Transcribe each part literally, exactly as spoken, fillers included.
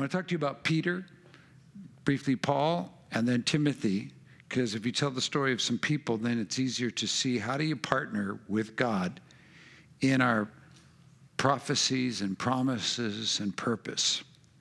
want to talk to you about Peter, briefly Paul, and then Timothy, because if you tell the story of some people, then it's easier to see how do you partner with God in our prophecies and promises and purpose.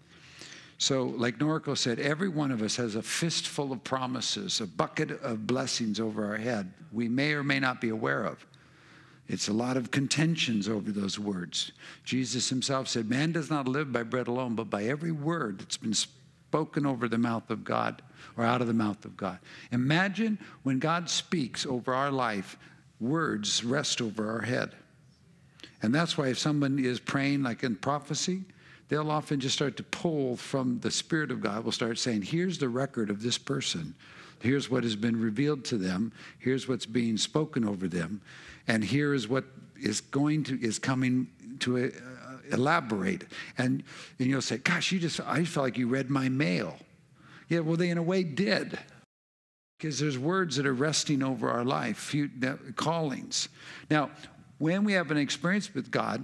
So like Noriko said, every one of us has a fistful of promises, a bucket of blessings over our head we may or may not be aware of. It's a lot of contentions over those words. Jesus himself said, man does not live by bread alone, but by every word that's been spoken over the mouth of God or out of the mouth of God. Imagine when God speaks over our life, words rest over our head. And that's why if someone is praying like in prophecy, they'll often just start to pull from the Spirit of God. We'll start saying, here's the record of this person. Here's what has been revealed to them. Here's what's being spoken over them. And here is what is going to, is coming to uh, elaborate. And, and you'll say, gosh, you just, I felt like you read my mail. Yeah, well, they in a way did. Because there's words that are resting over our life, few, callings. Now, when we have an experience with God,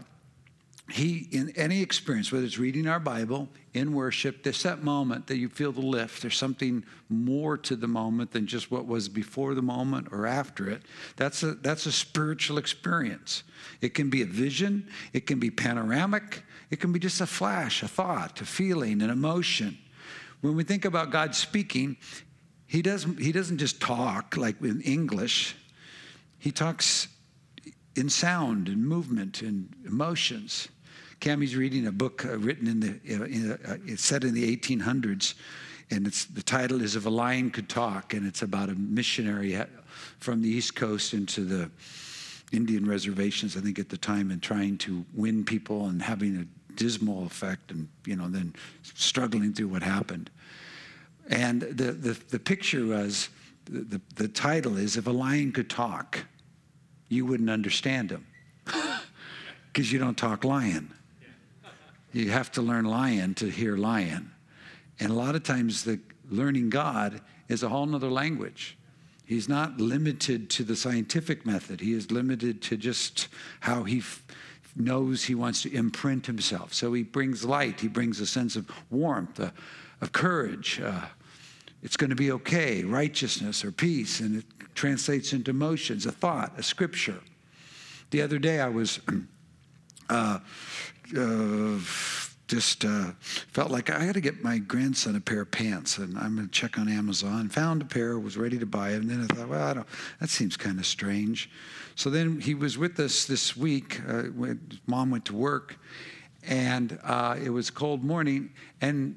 He, in any experience, whether it's reading our Bible, in worship, there's that moment that you feel the lift. There's something more to the moment than just what was before the moment or after it. That's a, that's a spiritual experience. It can be a vision. It can be panoramic. It can be just a flash, a thought, a feeling, an emotion. When we think about God speaking, he doesn't, he doesn't just talk like in English. He talks in sound and movement and emotions. Cammie's reading a book uh, written in the, uh, in a, uh, it's set in the eighteen hundreds, and it's, the title is If a Lion Could Talk, and it's about a missionary from the East Coast into the Indian reservations, I think at the time, and trying to win people and having a dismal effect, and you know, then struggling through what happened. And the, the, the picture was, the, the, the title is If a Lion Could Talk, you wouldn't understand him because you don't talk lion. You have to learn lion to hear lion. And a lot of times the learning God is a whole nother language. He's not limited to the scientific method. He is limited to just how he f- knows he wants to imprint himself. So he brings light. He brings a sense of warmth, uh, of courage. Uh, it's going to be okay, righteousness or peace. And it translates into emotions, a thought, a scripture. The other day I was uh, uh, just uh, felt like I had to get my grandson a pair of pants, and I'm going to check on Amazon. Found a pair, was ready to buy it, and then I thought, well, I don't, that seems kind of strange. So then he was with us this week. Uh, when Mom went to work, and uh, it was a cold morning, and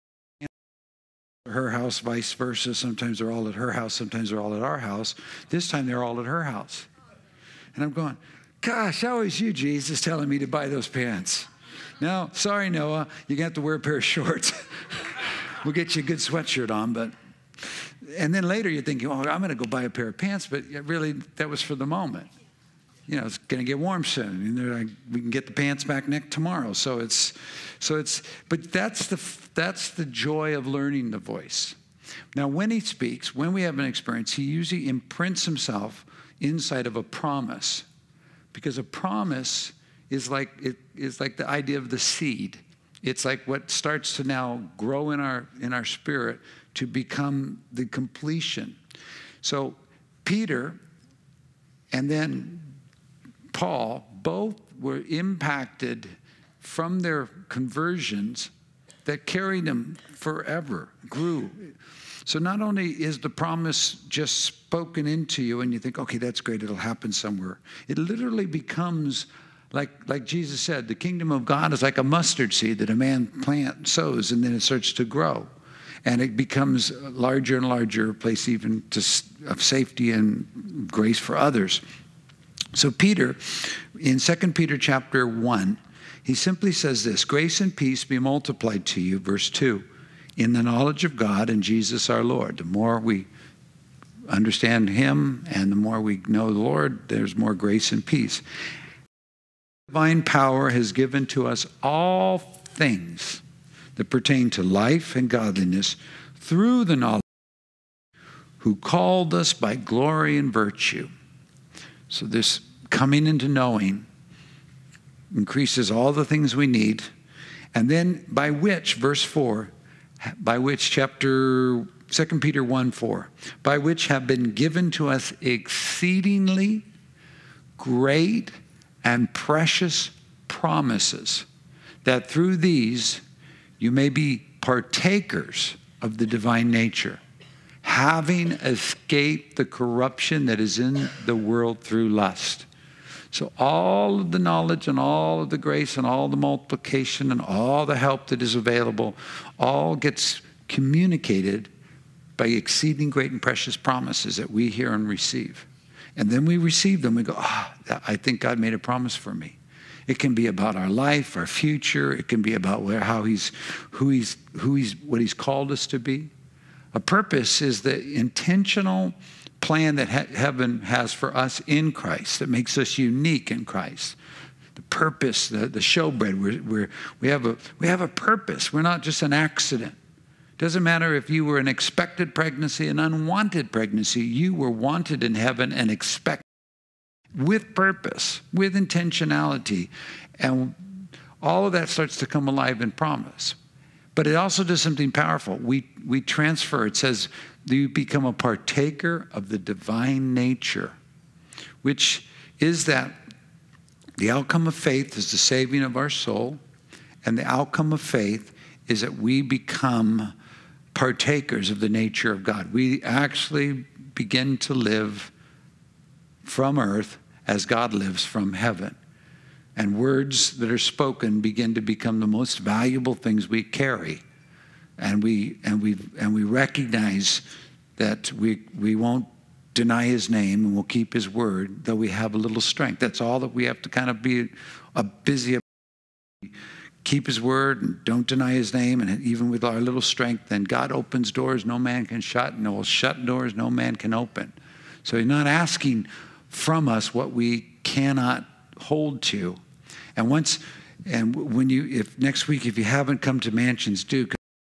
her house, vice versa. Sometimes they're all at her house, sometimes they're all at our house. This time they're all at her house. And I'm going, gosh, how is you, Jesus, telling me to buy those pants? No, sorry, Noah, you're going to have to wear a pair of shorts. We'll get you a good sweatshirt on, but... And then later you're thinking, oh, I'm going to go buy a pair of pants, but really that was for the moment. You know, it's going to get warm soon, and they're like, we can get the pants back next tomorrow. So it's, so it's, but that's the that's the joy of learning the voice. Now, when he speaks, when we have an experience, he usually imprints himself inside of a promise, because a promise is like it is like the idea of the seed. It's like what starts to now grow in our in our spirit to become the completion. So Peter and then Paul both were impacted from their conversions that carried them forever, grew. So not only is the promise just spoken into you and you think, okay, that's great, it'll happen somewhere. It literally becomes like, like Jesus said, the kingdom of God is like a mustard seed that a man plant sows, and then it starts to grow. And it becomes larger and larger, a place even to, of safety and grace for others. So Peter, in Second Peter chapter one, he simply says this, grace and peace be multiplied to you, verse two, in the knowledge of God and Jesus our Lord. The more we understand him and the more we know the Lord, there's more grace and peace. Divine power has given to us all things that pertain to life and godliness through the knowledge of him who called us by glory and virtue. So this coming into knowing increases all the things we need, And then by which, verse four, by which chapter, Second Peter one four, by which have been given to us exceedingly great and precious promises, that through these you may be partakers of the divine nature, having escaped the corruption that is in the world through lust. So all of the knowledge and all of the grace and all the multiplication and all the help that is available all gets communicated by exceeding great and precious promises that we hear and receive. And then we receive them. We go, ah, oh, I think God made a promise for me. It can be about our life, our future. It can be about where, how he's, who he's, who he's, what he's called us to be. A purpose is the intentional plan that he- heaven has for us in Christ that makes us unique in Christ. The purpose, the, the showbread, we're, we're, we, have a, we have a purpose. We're not just an accident. Doesn't matter if you were an expected pregnancy, an unwanted pregnancy, you were wanted in heaven and expected with purpose, with intentionality. And all of that starts to come alive in promise. But it also does something powerful. We, we transfer, it says, you become a partaker of the divine nature, which is that the outcome of faith is the saving of our soul, and the outcome of faith is that we become partakers of the nature of God. We actually begin to live from earth as God lives from heaven. And words that are spoken begin to become the most valuable things we carry. And we and we and we recognize that we we won't deny his name and we'll keep his word, though we have a little strength. That's all that we have to kind of be a busy about. Keep his word and don't deny his name, and even with our little strength, then God opens doors no man can shut, and will shut doors no man can open. So he's not asking from us what we cannot hold to. And once, and when you, if next week, if you haven't come to Mansions, do,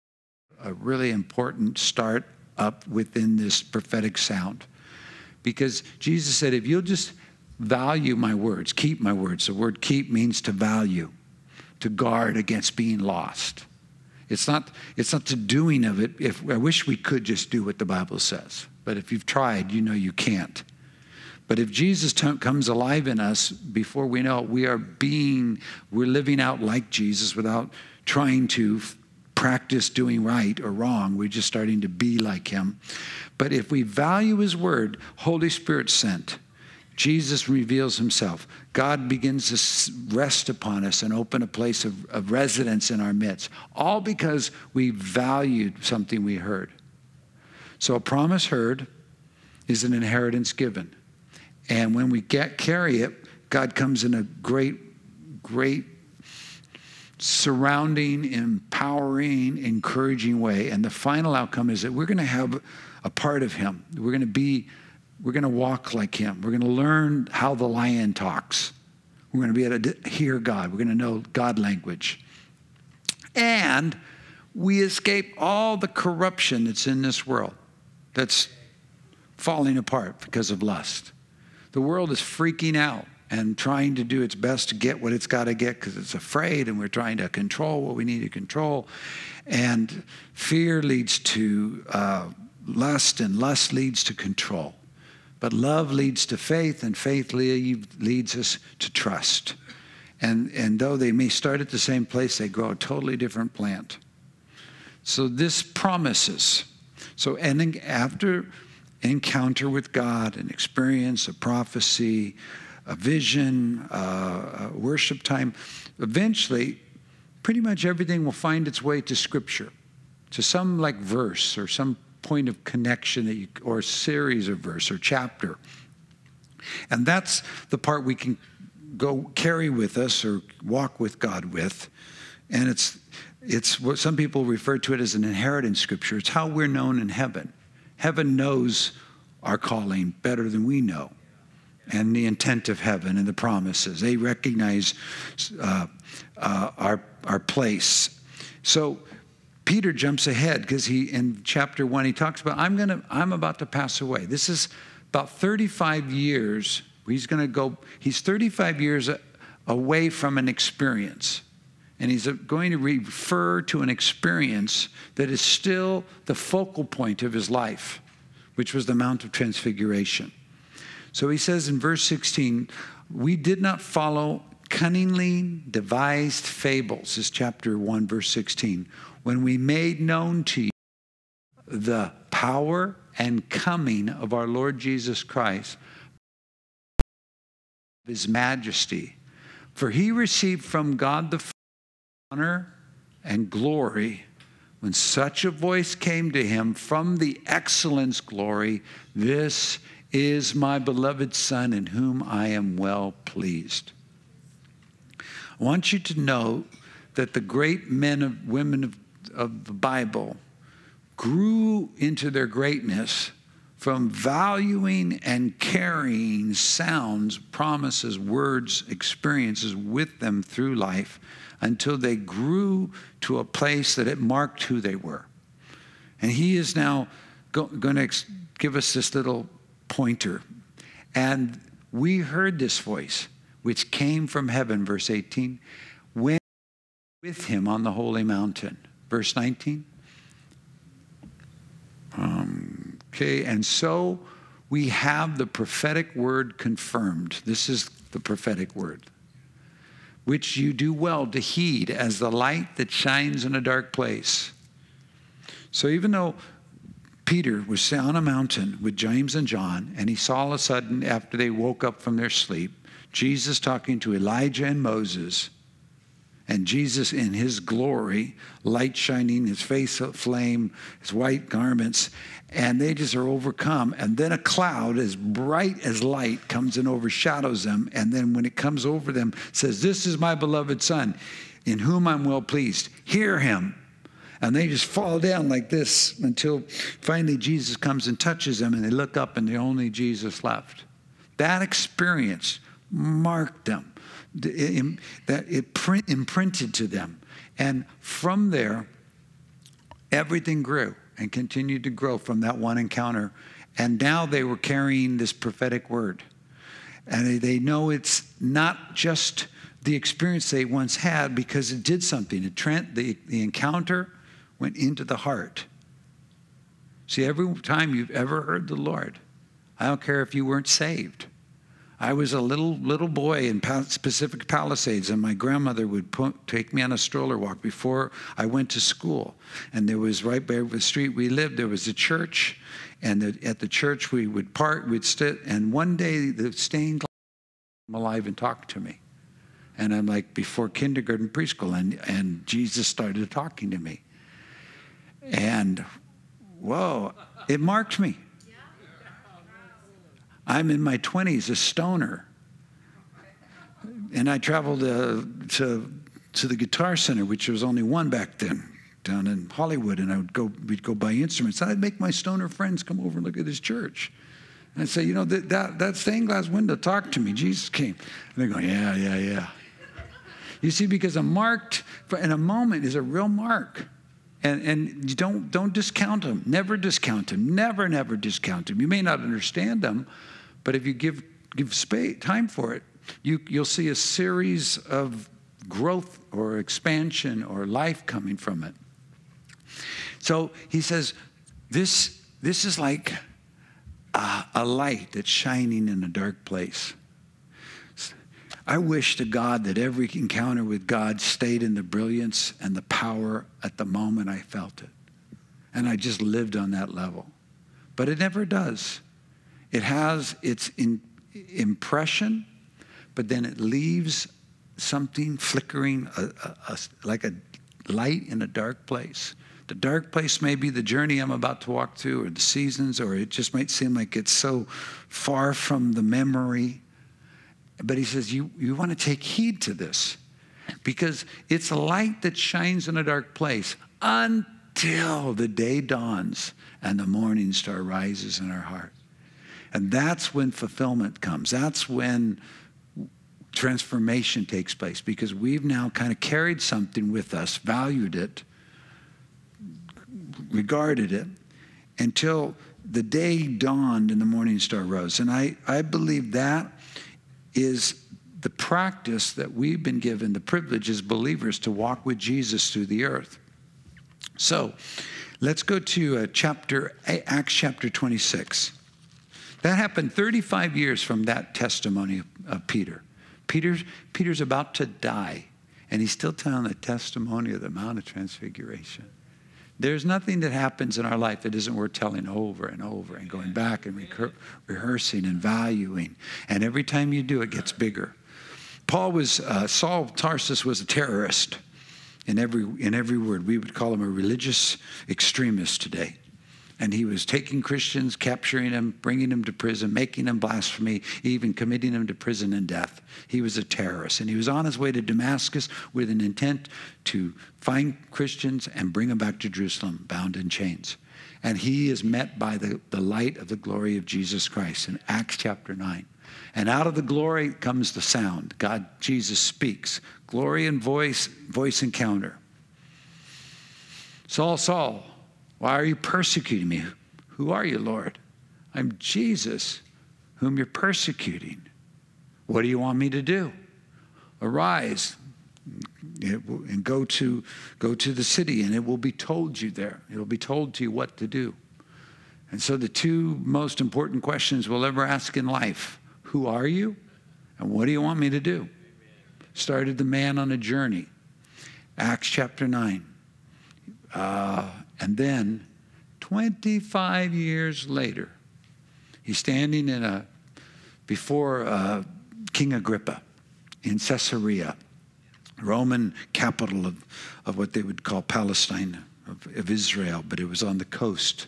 a really important start up within this prophetic sound. Because Jesus said, if you'll just value my words, keep my words. The word keep means to value, to guard against being lost. It's not, it's not the doing of it. If I wish we could just do what the Bible says. But if you've tried, you know you can't. But if Jesus t- comes alive in us, before we know it, we are being, we're living out like Jesus without trying to f- practice doing right or wrong. We're just starting to be like him. But if we value his word, Holy Spirit sent, Jesus reveals himself. God begins to rest upon us and open a place of, of residence in our midst, all because we valued something we heard. So a promise heard is an inheritance given. And when we get carry it, God comes in a great, great surrounding, empowering, encouraging way. And the final outcome is that we're going to have a part of him. We're going to be, we're going to walk like him. We're going to learn how the lion talks. We're going to be able to hear God. We're going to know God language. And we escape all the corruption that's in this world that's falling apart because of lust. The world is freaking out and trying to do its best to get what it's got to get because it's afraid, and we're trying to control what we need to control. And fear leads to uh, lust, and lust leads to control. But love leads to faith, and faith leads us to trust. And, and though they may start at the same place, they grow a totally different plant. So this promises. So ending after encounter with God, an experience, a prophecy, a vision, uh, a worship time, eventually pretty much everything will find its way to Scripture, to some like verse or some point of connection that you, or series of verse or chapter. And that's the part we can go carry with us or walk with God with. And it's it's what some people refer to it as an inheritance Scripture. It's how we're known in heaven. Heaven knows our calling better than we know, and the intent of heaven and the promises. They recognize uh, uh, our our place. So Peter jumps ahead because he, in chapter one, he talks about, I'm gonna, I'm about to pass away. This is about thirty-five years. He's going to go. He's thirty-five years away from an experience. And he's going to refer to an experience that is still the focal point of his life, which was the Mount of Transfiguration. So he says in verse sixteen, we did not follow cunningly devised fables, this is chapter one, verse sixteen, when we made known to you the power and coming of our Lord Jesus Christ, his majesty. For he received from God the Father honor and glory when such a voice came to him from the excellence glory, this is my beloved Son in whom I am well pleased. I want you to know that the great men and women of, of the Bible grew into their greatness from valuing and carrying sounds, promises, words, experiences with them through life until they grew to a place that it marked who they were. And he is now go, going to ex- give us this little pointer. And we heard this voice, which came from heaven, verse eighteen, went with him on the holy mountain. Verse nineteen. Um, okay, and so we have the prophetic word confirmed. This is the prophetic word, which you do well to heed as the light that shines in a dark place. So even though Peter was on a mountain with James and John, and he saw all of a sudden, after they woke up from their sleep, Jesus talking to Elijah and Moses, and Jesus in his glory, light shining, his face a flame, his white garments, and they just are overcome. And then a cloud as bright as light comes and overshadows them. And then when it comes over them, says, this is my beloved Son, in whom I'm well pleased. Hear him. And they just fall down like this until finally Jesus comes and touches them, and they look up and they're only Jesus left. That experience marked them. That it print, imprinted to them. And from there, everything grew and continued to grow from that one encounter. And now they were carrying this prophetic word. And they know it's not just the experience they once had, because it did something. It trent, the, the encounter went into the heart. See, every time you've ever heard the Lord, I don't care if you weren't saved. I was a little little boy in Pacific Palisades, and my grandmother would put, take me on a stroller walk before I went to school. And there was, right by the street we lived, there was a church. And the, at the church we would park, we'd sit, and one day the stained glass came alive and talked to me. And I'm like before kindergarten, preschool, and, and Jesus started talking to me. And, whoa, it marked me. I'm in my twenties, a stoner. And I traveled uh, to, to the Guitar Center, which was only one back then, down in Hollywood. And I would go, we'd go buy instruments. And I'd make my stoner friends come over and look at this church. And I'd say, you know, that, that, that stained glass window talked to me. Jesus came. And they go, yeah, yeah, yeah. You see, because a marked, in a moment is a real mark. And, and you don't, don't discount them. Never discount them. Never, never discount them. You may not understand them, but if you give give space, time for it, you, you'll see a series of growth or expansion or life coming from it. So he says, this, this is like a, a light that's shining in a dark place. I wish to God that every encounter with God stayed in the brilliance and the power at the moment I felt it. And I just lived on that level. But it never does. It has its in, impression, but then it leaves something flickering, a, a, a, like a light in a dark place. The dark place may be the journey I'm about to walk through, or the seasons, or it just might seem like it's so far from the memory. But he says, you, you want to take heed to this, because it's a light that shines in a dark place until the day dawns and the morning star rises in our heart. And that's when fulfillment comes. That's when transformation takes place, because we've now kind of carried something with us, valued it, regarded it, until the day dawned and the morning star rose. And I, I believe that is the practice that we've been given, the privilege as believers to walk with Jesus through the earth. So let's go to uh, chapter Acts chapter twenty-six. That happened thirty-five years from that testimony of, of Peter. Peter's, Peter's about to die, and he's still telling the testimony of the Mount of Transfiguration. There's nothing that happens in our life that isn't worth telling over and over and going back and recur- rehearsing and valuing. And every time you do, it gets bigger. Paul was, uh, Saul of Tarsus was a terrorist in every, in every word. We would call him a religious extremist today. And he was taking Christians, capturing them, bringing them to prison, making them blasphemy, even committing them to prison and death. He was a terrorist. And he was on his way to Damascus with an intent to find Christians and bring them back to Jerusalem, bound in chains. And he is met by the, the light of the glory of Jesus Christ in Acts chapter nine. And out of the glory comes the sound. God, Jesus speaks. Glory and voice, voice encounter. Saul, Saul, why are you persecuting me? Who are you, Lord? I'm Jesus, whom you're persecuting. What do you want me to do? Arise and go to, go to the city, and it will be told you there. It will be told to you what to do. And so the two most important questions we'll ever ask in life, who are you? And what do you want me to do? Started the man on a journey. Acts chapter nine. Uh, and then twenty-five years later, he's standing in a, before uh, King Agrippa in Caesarea, Roman capital of, of what they would call Palestine, of, of Israel, but it was on the coast.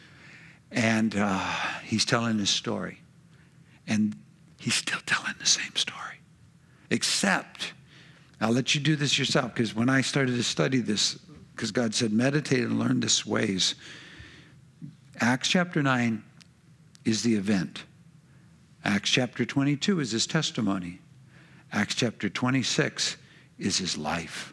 And uh, he's telling his story. And he's still telling the same story. Except, I'll let you do this yourself, because when I started to study this, because God said, meditate and learn this ways. Acts chapter nine is the event. Acts chapter twenty-two is his testimony. Acts chapter twenty-six is his life.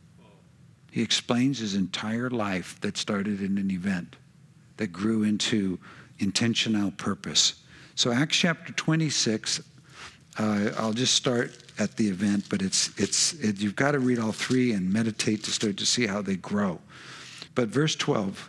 He explains his entire life that started in an event that grew into intentional purpose. So Acts chapter twenty-six, uh, I'll just start at the event, but it's it's it, you've got to read all three and meditate to start to see how they grow. But verse twelve,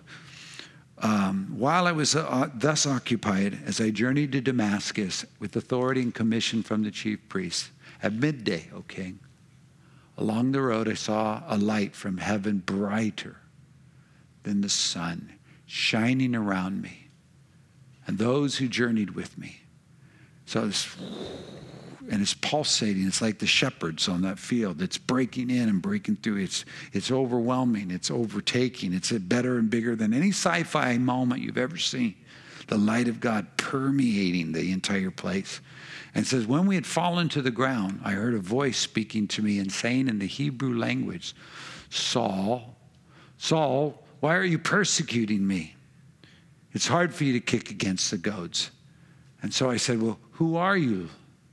um, while I was uh, thus occupied as I journeyed to Damascus with authority and commission from the chief priests, at midday, O king, along the road I saw a light from heaven brighter than the sun, shining around me and those who journeyed with me. So it's, and it's pulsating. It's like the shepherds on that field. It's breaking in and breaking through. It's, it's overwhelming. It's overtaking. It's better and bigger than any sci-fi moment you've ever seen. The light of God permeating the entire place. And it says, when we had fallen to the ground, I heard a voice speaking to me and saying in the Hebrew language, Saul, Saul, why are you persecuting me? It's hard for you to kick against the goads. And so I said, well, who are you,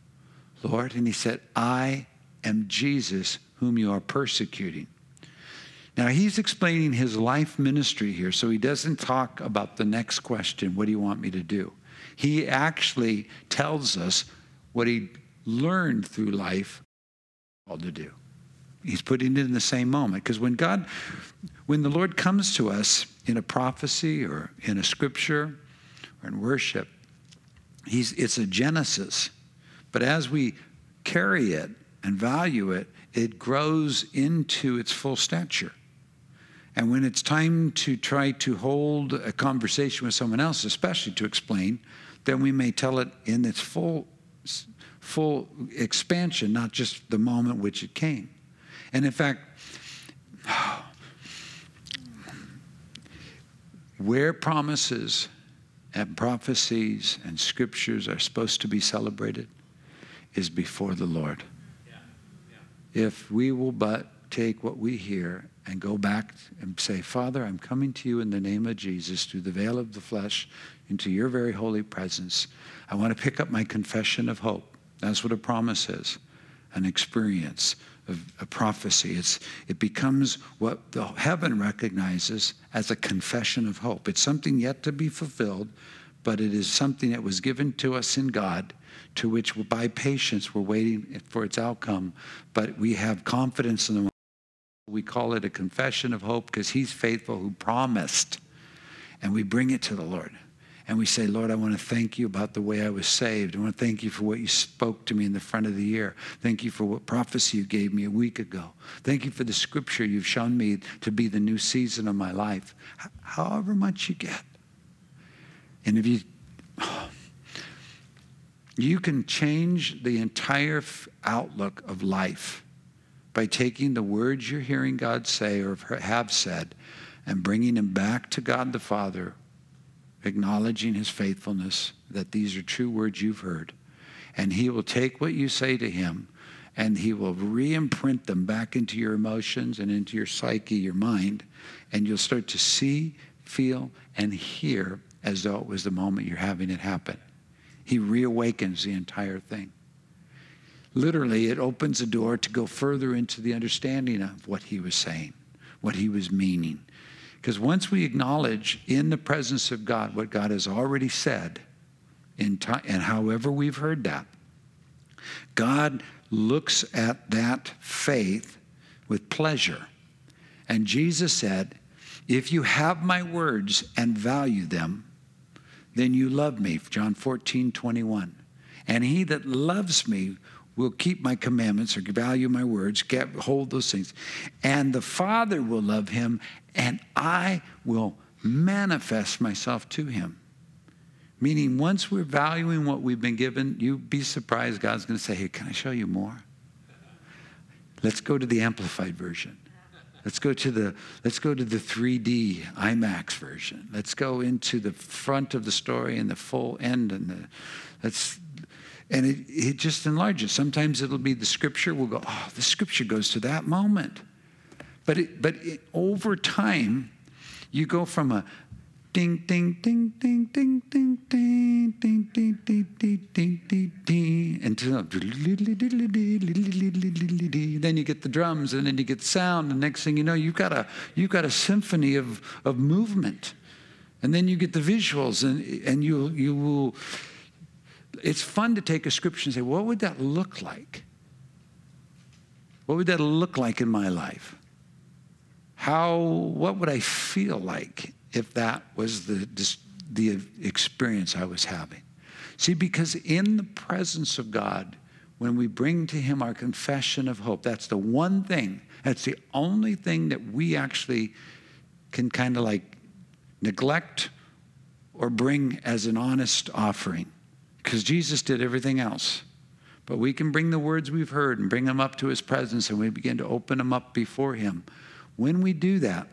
Lord? And he said, I am Jesus, whom you are persecuting. Now, he's explaining his life ministry here, so he doesn't talk about the next question, what do you want me to do? He actually tells us what he learned through life called to do. He's putting it in the same moment. Because when God, when the Lord comes to us in a prophecy or in a scripture or in worship, he's, it's a genesis. But as we carry it and value it, it grows into its full stature. And when it's time to try to hold a conversation with someone else, especially to explain, then we may tell it in its full, full expansion, not just the moment which it came. And in fact, where promises and prophecies and scriptures are supposed to be celebrated is before the Lord. Yeah. Yeah. If we will but take what we hear and go back and say, Father, I'm coming to you in the name of Jesus through the veil of the flesh into your very holy presence. I want to pick up my confession of hope. That's what a promise is, an experience, of a prophecy. It's, it becomes what the heaven recognizes as a confession of hope. It's something yet to be fulfilled, but it is something that was given to us in God, to which by patience we're waiting for its outcome. But we have confidence in the one. We call it a confession of hope because he's faithful who promised. And we bring it to the Lord. And we say, Lord, I want to thank you about the way I was saved. I want to thank you for what you spoke to me in the front of the year. Thank you for what prophecy you gave me a week ago. Thank you for the scripture you've shown me to be the new season of my life. H- however much you get. And if you, you can change the entire outlook of life by taking the words you're hearing God say or have said and bringing them back to God the Father, acknowledging his faithfulness, that these are true words you've heard. And he will take what you say to him and he will re-imprint them back into your emotions and into your psyche, your mind, and you'll start to see, feel, and hear as though it was the moment you're having it happen. He reawakens the entire thing. Literally, it opens a door to go further into the understanding of what he was saying, what he was meaning. Because once we acknowledge in the presence of God what God has already said, in time, and however we've heard that, God looks at that faith with pleasure. And Jesus said, if you have my words and value them, then you love me. John fourteen twenty-one. And he that loves me will keep my commandments or value my words, get, hold those things. And the Father will love him, and I will manifest myself to him. Meaning once we're valuing what we've been given, you'd be surprised God's going to say, hey, can I show you more? Let's go to the Amplified version. Let's go to the, let's go to the three D IMAX version. Let's go into the front of the story and the full end. And the, let's, and it, it just enlarges. Sometimes it'll be the scripture. We'll go, oh, the scripture goes to that moment. But it, but it, over time, you go from a ding, ding, ding, ding, ding, ding, ding, ding, ding, ding, ding, ding, ding, ding, until then you get the drums, and then you get sound, and next thing you know, you've got a you've got a symphony of of movement, and then you get the visuals, and and you you will. It's fun to take a scripture and say, what would that look like? What would that look like in my life? How, what would I feel like if that was the, the experience I was having? See, because in the presence of God, when we bring to him our confession of hope, that's the one thing, that's the only thing that we actually can kind of like neglect or bring as an honest offering. Because Jesus did everything else. But we can bring the words we've heard and bring them up to his presence, and we begin to open them up before him. When we do that,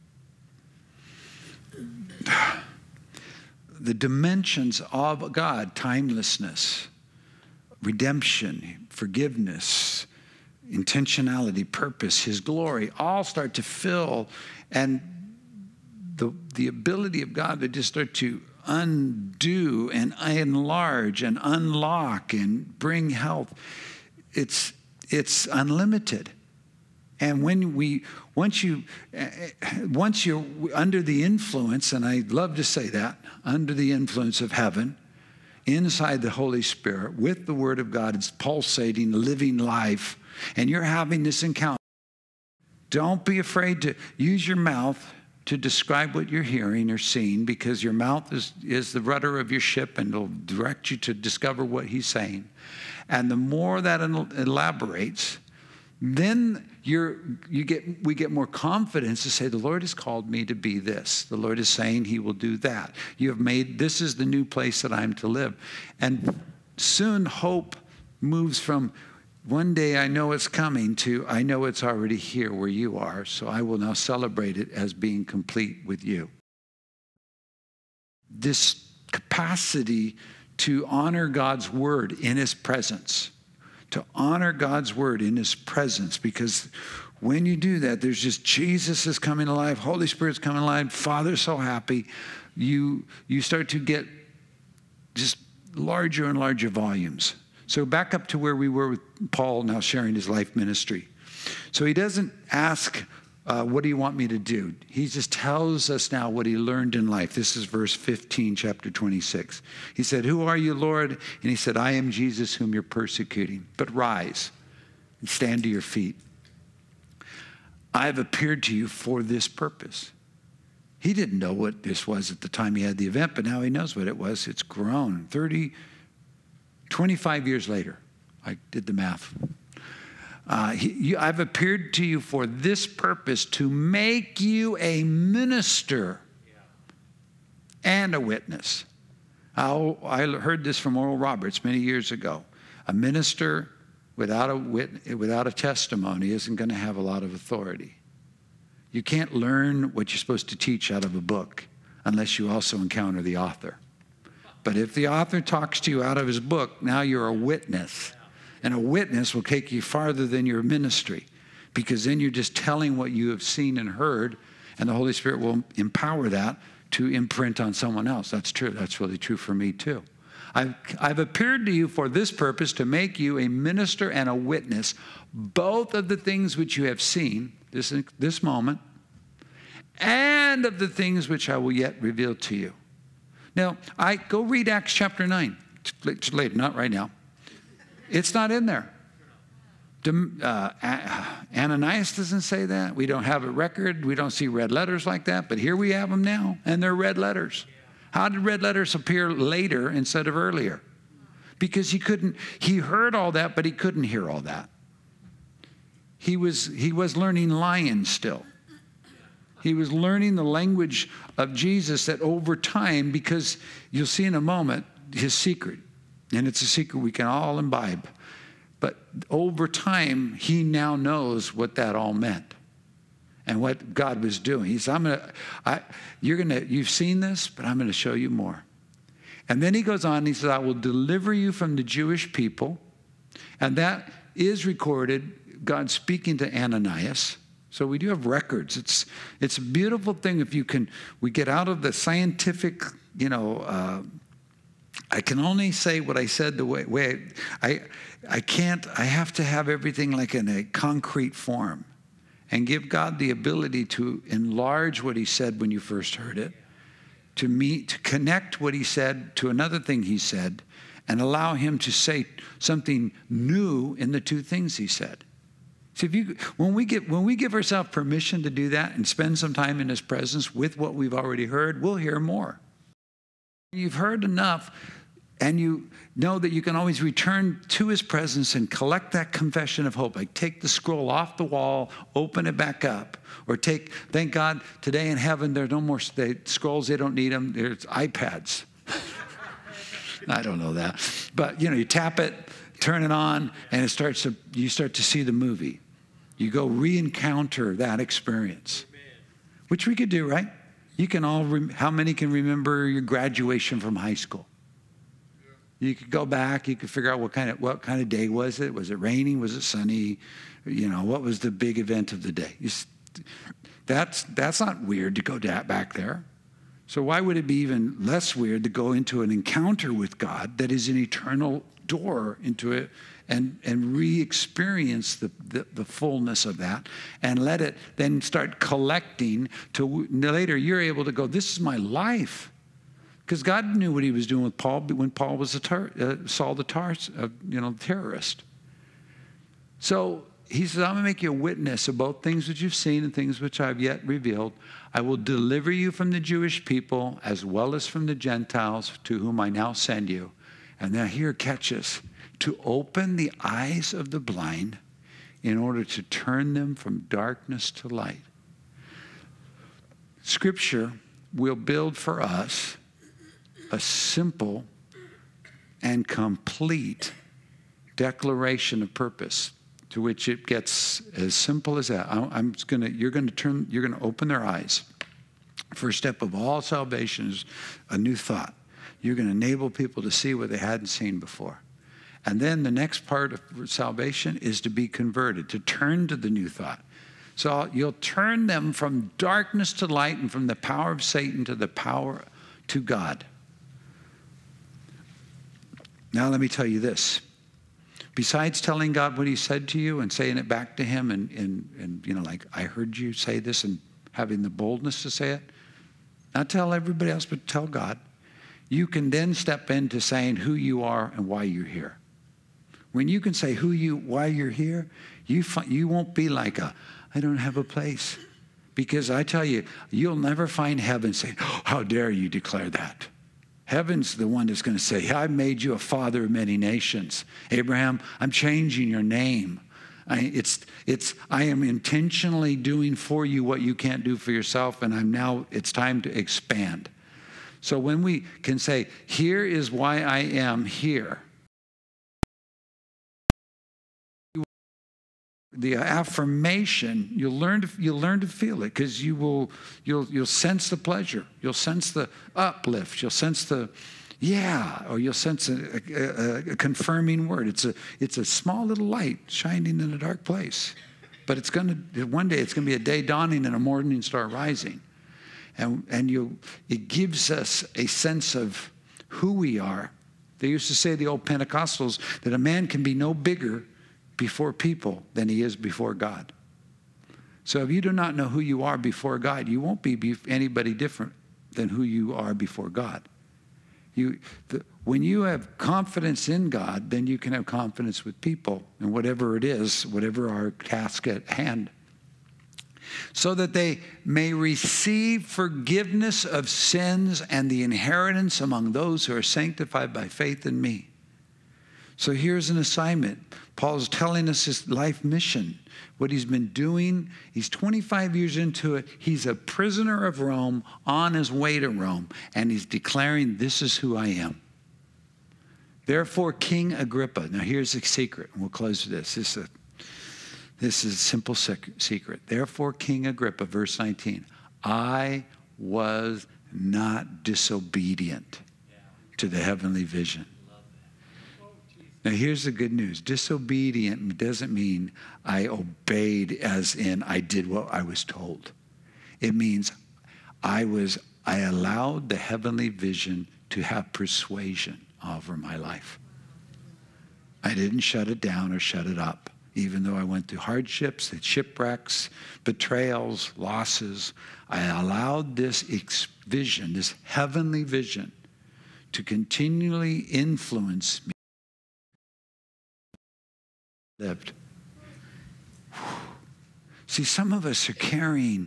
the dimensions of God, timelessness, redemption, forgiveness, intentionality, purpose, his glory, all start to fill, and the, the ability of God to just start to undo and enlarge and unlock and bring health, it's it's unlimited. And when we once you once you're under the influence, and I love to say that, under the influence of heaven, inside the Holy Spirit with the Word of God, it's pulsating, living life, and you're having this encounter. Don't be afraid to use your mouth to describe what you're hearing or seeing, because your mouth is, is the rudder of your ship, and it'll direct you to discover what he's saying. And the more that elaborates, then you're, you get, we get more confidence to say, the Lord has called me to be this. The Lord is saying he will do that. You have made, this is the new place that I'm to live. And soon hope moves from, one day I know it's coming, to I know it's already here where you are, so I will now celebrate it as being complete with you. This capacity to honor God's word in his presence, to honor God's word in his presence, because when you do that, there's just Jesus is coming alive, Holy Spirit's coming alive, Father's so happy. You, you start to get just larger and larger volumes. So back up to where we were with Paul now sharing his life ministry. So he doesn't ask Uh, what do you want me to do? He just tells us now what he learned in life. This is verse fifteen, chapter twenty-six. He said, who are you, Lord? And he said, I am Jesus whom you're persecuting. But rise and stand to your feet. I have appeared to you for this purpose. He didn't know what this was at the time he had the event, but now he knows what it was. It's grown. thirty, twenty-five years later. I did the math. Uh, he, you, I've appeared to you for this purpose, to make you a minister and a witness. I, I heard this from Oral Roberts many years ago. A minister without a, wit, without a testimony isn't going to have a lot of authority. You can't learn what you're supposed to teach out of a book unless you also encounter the author. But if the author talks to you out of his book, now you're a witness. And a witness will take you farther than your ministry, because then you're just telling what you have seen and heard, and the Holy Spirit will empower that to imprint on someone else. That's true. That's really true for me too. I've, I've appeared to you for this purpose, to make you a minister and a witness, both of the things which you have seen, this, this moment, and of the things which I will yet reveal to you. Now, I go read Acts chapter nine. It's late, not right now. It's not in there. Uh, Ananias doesn't say that. We don't have a record. We don't see red letters like that. But here we have them now, and they're red letters. How did red letters appear later instead of earlier? Because he couldn't, he heard all that, but he couldn't hear all that. He was, he was learning lion still. He was learning the language of Jesus that over time, because you'll see in a moment his secret. And it's a secret we can all imbibe. But over time, he now knows what that all meant and what God was doing. He said, I'm gonna, I, you're gonna, you've seen this, but I'm gonna show you more. And then he goes on and he says, I will deliver you from the Jewish people. And that is recorded, God speaking to Ananias. So we do have records. It's, it's a beautiful thing if you can, we get out of the scientific, you know, uh, I can only say what I said the way, way I, I can't, I have to have everything like in a concrete form and give God the ability to enlarge what he said when you first heard it, to meet, to connect what he said to another thing he said, and allow him to say something new in the two things he said. See, if you, when we get, when we give ourselves permission to do that and spend some time in his presence with what we've already heard, we'll hear more. You've heard enough, and you know that you can always return to his presence and collect that confession of hope. Like take the scroll off the wall, open it back up. Or take, thank God, today in heaven, there's no more they, scrolls. They don't need them. There's iPads. I don't know that. But, you know, you tap it, turn it on, and it starts to, you start to see the movie. You go re-encounter that experience, which we could do, right? You can all, how many can remember your graduation from high school? You could go back, you could figure out what kind of, what kind of day was it? Was it raining? Was it sunny? You know, what was the big event of the day? You, that's, that's not weird to go back there. So why would it be even less weird to go into an encounter with God that is an eternal door into it and, and re-experience the, the, the fullness of that and let it then start collecting to later you're able to go, this is my life. Because God knew what he was doing with Paul when Paul was a tar, uh, Saul the Tars, uh, you know, terrorist. So he says, I'm going to make you a witness of both things which you've seen and things which I've yet revealed. I will deliver you from the Jewish people as well as from the Gentiles to whom I now send you. And now here, catch this, to open the eyes of the blind in order to turn them from darkness to light. Scripture will build for us a simple and complete declaration of purpose, to which it gets as simple as that. I'm just gonna, you're gonna turn, you're gonna open their eyes. First step of all salvation is a new thought. You're gonna enable people to see what they hadn't seen before. And then the next part of salvation is to be converted, to turn to the new thought. So you'll turn them from darkness to light and from the power of Satan to the power to God. Now let me tell you this. Besides telling God what he said to you and saying it back to him and, and, and you know, like, I heard you say this, and having the boldness to say it, not tell everybody else, but tell God. You can then step into saying who you are and why you're here. When you can say who you, why you're here, you, fi- you won't be like a, I don't have a place. Because I tell you, you'll never find heaven saying, oh, how dare you declare that. Heaven's the one that's going to say, I made you a father of many nations. Abraham, I'm changing your name. I, it's, it's, I am intentionally doing for you what you can't do for yourself, and I'm now, it's time to expand. So when we can say, here is why I am here, the affirmation, you'll learn to, you'll learn to feel it, because you will, you'll, you'll sense the pleasure. You'll sense the uplift. You'll sense the, yeah, or you'll sense a, a, a confirming word. It's a, it's a small little light shining in a dark place. But it's going to, one day it's going to be a day dawning and a morning star rising. And, and you, it gives us a sense of who we are. They used to say, the old Pentecostals, that a man can be no bigger before people than he is before God. So if you do not know who you are before God, you won't be anybody different than who you are before God. You, the, when you have confidence in God, then you can have confidence with people and whatever it is, whatever our task at hand, so that they may receive forgiveness of sins and the inheritance among those who are sanctified by faith in me. So here's an assignment. Paul's telling us his life mission, what he's been doing. He's twenty-five years into it. He's a prisoner of Rome on his way to Rome, and he's declaring, this is who I am. Therefore, King Agrippa. Now here's the secret, and we'll close with this. This is a, this is a simple secret. Therefore, King Agrippa, verse nineteen, I was not disobedient to the heavenly vision. Now, here's the good news. Disobedient doesn't mean I obeyed as in I did what I was told. It means I was, I allowed the heavenly vision to have persuasion over my life. I didn't shut it down or shut it up, even though I went through hardships, shipwrecks, betrayals, losses. I allowed this vision, this heavenly vision, to continually influence me. Lived. See, some of us are carrying,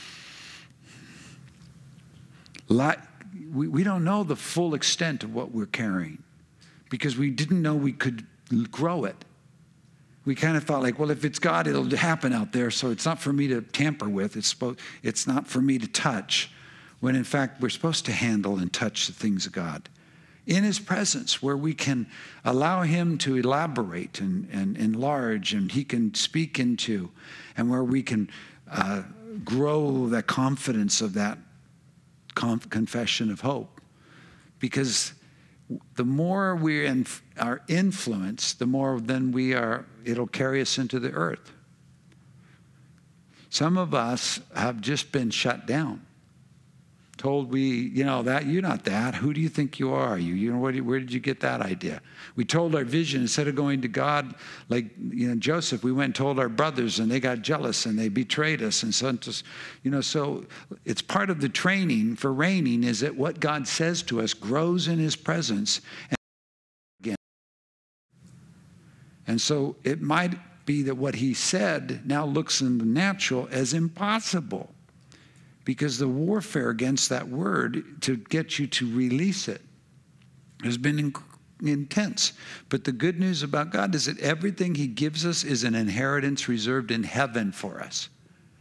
lot, we, we don't know the full extent of what we're carrying because we didn't know we could grow it. We kind of thought like, well, if it's God, it'll happen out there, so it's not for me to tamper with. It's, supposed, it's not for me to touch, when in fact we're supposed to handle and touch the things of God. In his presence, where we can allow him to elaborate and, and enlarge, and he can speak into, and where we can uh, grow that confidence of that conf- confession of hope. Because the more we in, are influenced, the more then we are, it'll carry us into the earth. Some of us have just been shut down. Told we, you know, that you're not that. Who do you think you are? You, you know, where, do, where did you get that idea? We told our vision instead of going to God, like, you know, Joseph, we went and told our brothers and they got jealous and they betrayed us and sent us, you know, so it's part of the training for reigning is that what God says to us grows in his presence. And again. And so it might be that what he said now looks in the natural as impossible. Because the warfare against that word to get you to release it has been in, intense. But the good news about God is that everything he gives us is an inheritance reserved in heaven for us.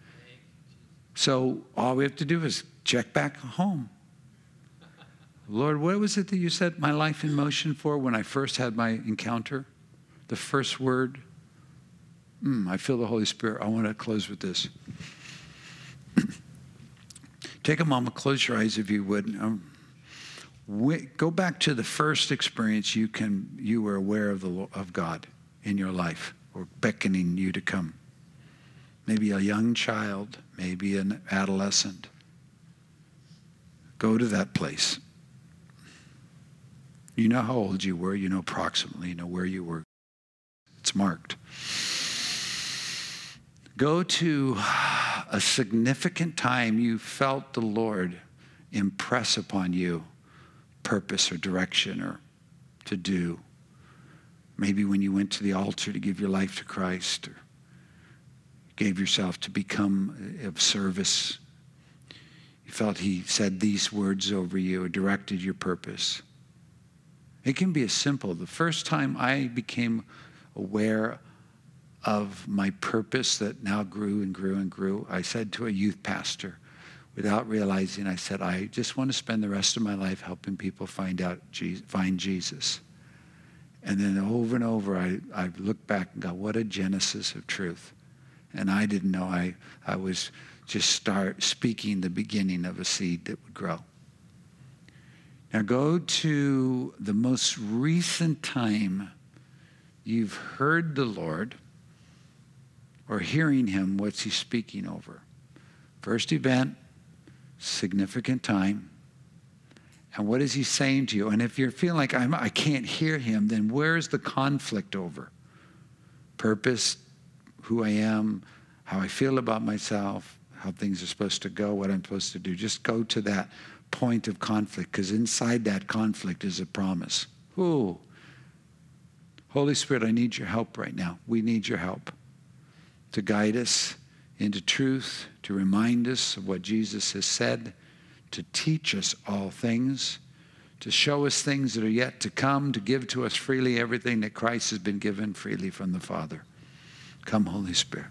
So all we have to do is check back home. Lord, what was it that you set my life in motion for when I first had my encounter? The first word? Mm, I feel the Holy Spirit. I want to close with this. Take a moment, close your eyes if you would. Um, we, go back to the first experience you can you were aware of the of God in your life, or beckoning you to come. Maybe a young child, maybe an adolescent. Go to that place. You know how old you were. You know approximately. You know where you were. It's marked. Go to a significant time you felt the Lord impress upon you purpose or direction or to do. Maybe when you went to the altar to give your life to Christ, or gave yourself to become of service. You felt he said these words over you or directed your purpose. It can be as simple. The first time I became aware of my purpose that now grew and grew and grew, I said to a youth pastor, without realizing, I said, I just want to spend the rest of my life helping people find out, find Jesus. And then over and over, I, I looked back and go, what a genesis of truth. And I didn't know I, I was just start speaking the beginning of a seed that would grow. Now go to the most recent time you've heard the Lord or hearing him, what's he speaking over? First event, significant time. And what is he saying to you? And if you're feeling like I'm, I can't hear him, then where's the conflict over? Purpose, who I am, how I feel about myself, how things are supposed to go, what I'm supposed to do. Just go to that point of conflict, because inside that conflict is a promise. Ooh. Holy Spirit, I need your help right now. We need your help to guide us into truth, to remind us of what Jesus has said, to teach us all things, to show us things that are yet to come, to give to us freely everything that Christ has been given freely from the Father. Come, Holy Spirit.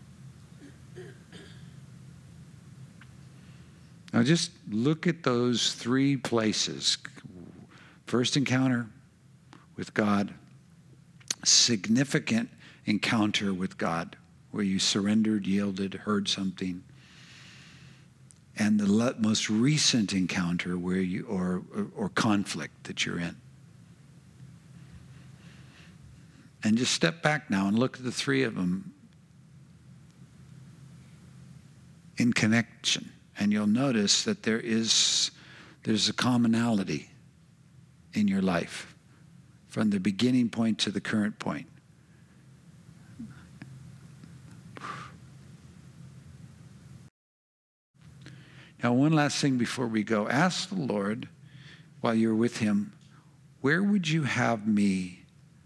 Now just look at those three places. First encounter with God, significant encounter with God, where you surrendered, yielded, heard something, and the most recent encounter where you, or, or, or conflict that you're in. And just step back now and look at the three of them in connection. And you'll notice that there is, there's a commonality in your life from the beginning point to the current point. Now, one last thing before we go. Ask the Lord, while you're with him, where would you have me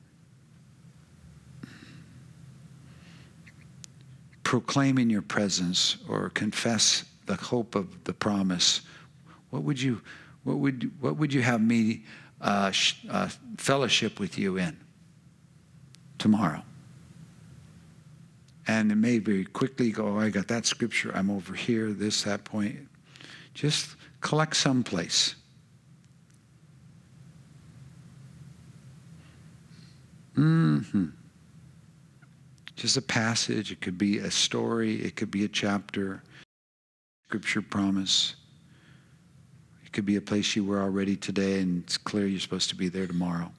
proclaim in your presence or confess the hope of the promise? What would you, what would, what would you have me uh, sh- uh, fellowship with you in tomorrow? And it may very quickly go, oh, I got that scripture, I'm over here, this, that point. Just collect someplace. Mm-hmm. Just a passage. It could be a story. It could be a chapter. Scripture promise. It could be a place you were already today, and it's clear you're supposed to be there tomorrow.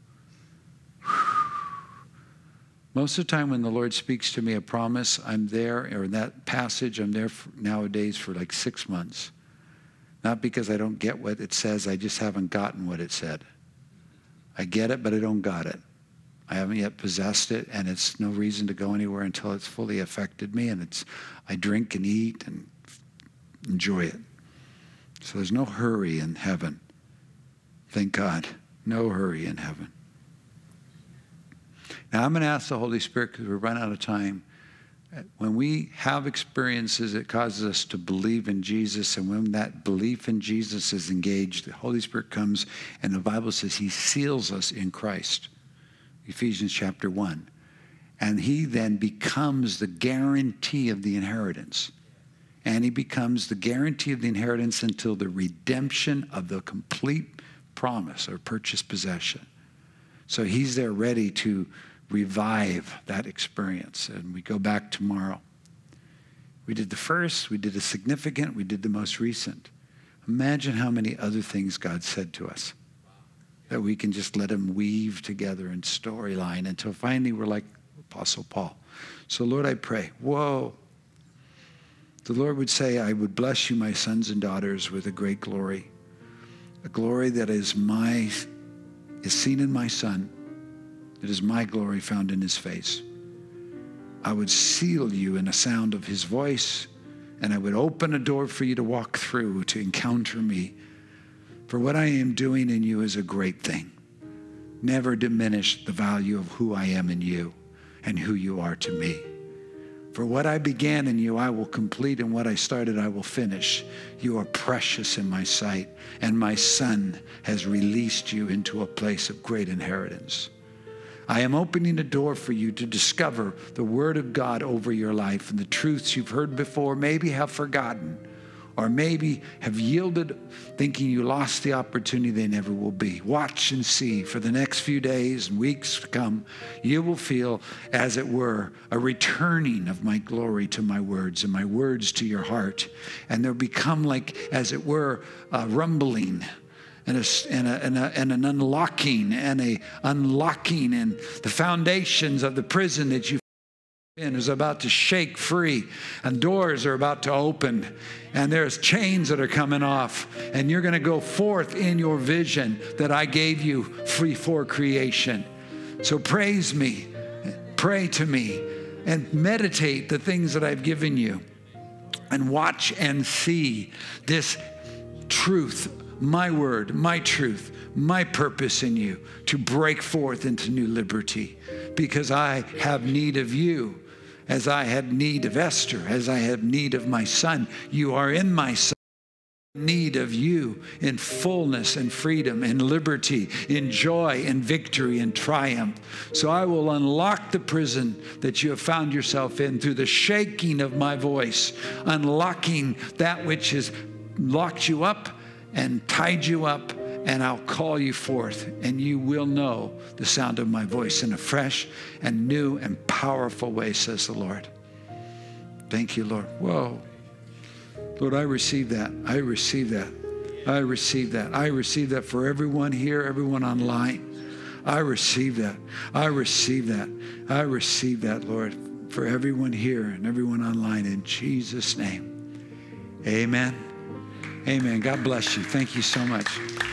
Most of the time when the Lord speaks to me a promise, I'm there, or in that passage, I'm there for, nowadays for like six months. Not because I don't get what it says, I just haven't gotten what it said. I get it, but I don't got it. I haven't yet possessed it, and it's no reason to go anywhere until it's fully affected me, and it's I drink and eat and enjoy it. So there's no hurry in heaven. Thank God. No hurry in heaven. Now I'm going to ask the Holy Spirit, because we're running out of time. When we have experiences, it causes us to believe in Jesus, and when that belief in Jesus is engaged, the Holy Spirit comes, and the Bible says he seals us in Christ. Ephesians chapter one. And he then becomes the guarantee of the inheritance. And he becomes the guarantee of the inheritance until the redemption of the complete promise or purchased possession. So he's there ready to revive that experience. And we go back tomorrow. We did the first, we did the significant, we did the most recent. Imagine how many other things God said to us that we can just let him weave together in storyline until finally we're like Apostle Paul. So Lord, I pray, whoa. The Lord would say, I would bless you, my sons and daughters, with a great glory. A glory that is my, is seen in my Son. It is my glory found in his face. I would seal you in the sound of his voice, and I would open a door for you to walk through to encounter me. For what I am doing in you is a great thing. Never diminish the value of who I am in you and who you are to me. For what I began in you, I will complete, and what I started, I will finish. You are precious in my sight, and my Son has released you into a place of great inheritance. I am opening a door for you to discover the Word of God over your life and the truths you've heard before, maybe have forgotten, or maybe have yielded thinking you lost the opportunity they never will be. Watch and see. For the next few days and weeks to come, you will feel, as it were, a returning of my glory to my words and my words to your heart. And they'll become like, as it were, a rumbling and, a, and, a, and, a, and an unlocking and a unlocking, and the foundations of the prison that you in is about to shake free, and doors are about to open, and there's chains that are coming off, and you're going to go forth in your vision that I gave you free for creation. So praise me, pray to me, and meditate the things that I've given you, and watch and see this truth, my word, my truth, my purpose in you to break forth into new liberty, because I have need of you. As I had need of Esther, as I have need of my son, you are in my son. Need of you in fullness and freedom and liberty, in joy and victory and triumph. So I will unlock the prison that you have found yourself in through the shaking of my voice, unlocking that which has locked you up and tied you up. And I'll call you forth, and you will know the sound of my voice in a fresh and new and powerful way, says the Lord. Thank you, Lord. Whoa. Lord, I receive that. I receive that. I receive that. I receive that for everyone here, everyone online. I receive that. I receive that. I receive that, Lord, for everyone here and everyone online, in Jesus' name. Amen. Amen. God bless you. Thank you so much.